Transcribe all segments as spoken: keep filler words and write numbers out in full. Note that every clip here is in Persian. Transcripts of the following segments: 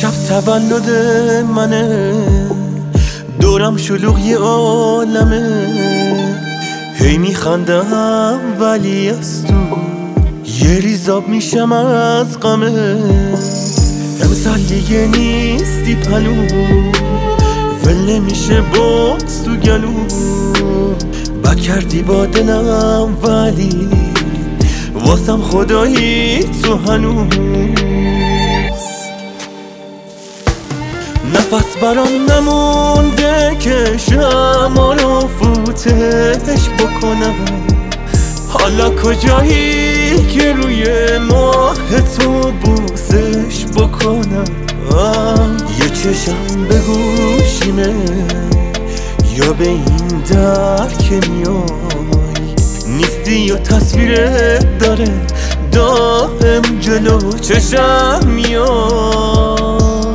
امشب تولد منه، دورم شلوغ یه عالمه، هی میخندم ولی از تو یه ریزاب میشم از غمه. امسال دیگه نیستی پلو، ول نمیشه بغض تو گلو، بد کردی با دلم ولی واسم خدایی تو هنوز. نفس برام نمونده که شمع رو فوتش بکنم، حالا کجایی که روی ماه تو بوسش بکنم. یه چشم به گوشیمه یا به این در که میای، نیستی یا تصویرت داره دائم جلو چشم میای.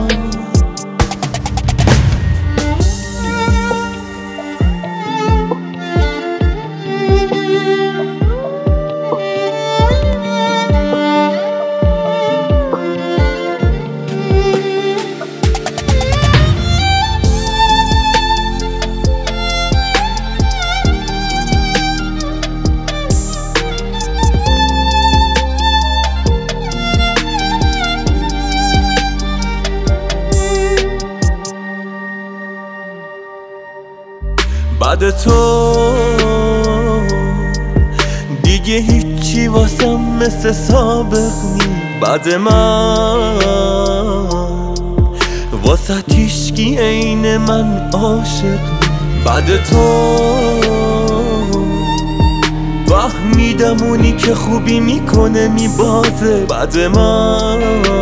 بعد تو دیگه هیچی واسم مثل سابق نی، بعد من واسه هیچکی عین من عاشق نی. بعد تو فهمیدم اونی که خوبی میکنه میبازه، بعد من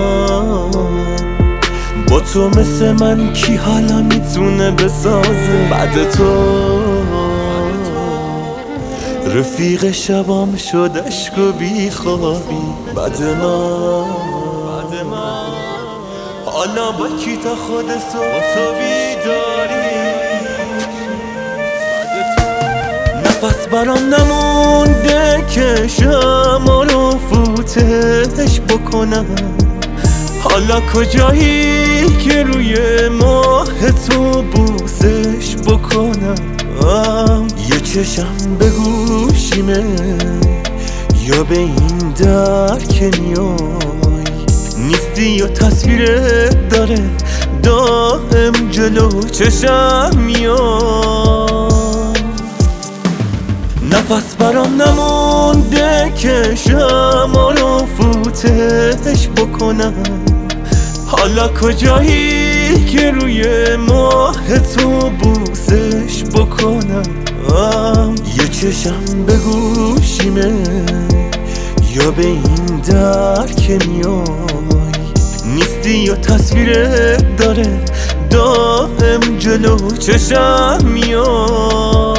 با تو مثل من کی حالا میتونه بسازه. بعد تو رفیق شبام شد عشق و بی خوابی، بعد من حالا با کی تا خود تو بیداری. نفس برام نمونده که شمع رو فوتش بکنم، حالا کجایی که روی ماه تو بوسش بکنم. یه چشم به گوشیمه یا به این در که میای، نیستی یا تصویرت داره دائم جلو چشم میای. نفس برام نمونده که شمع رو فوتش بکنم، حالا کجایی که روی ماه تو بوسش بکنم. یه چشم به گوشیمه یا به این در که میای، نیستی یا تصویرت داره دائم جلو چشم میای.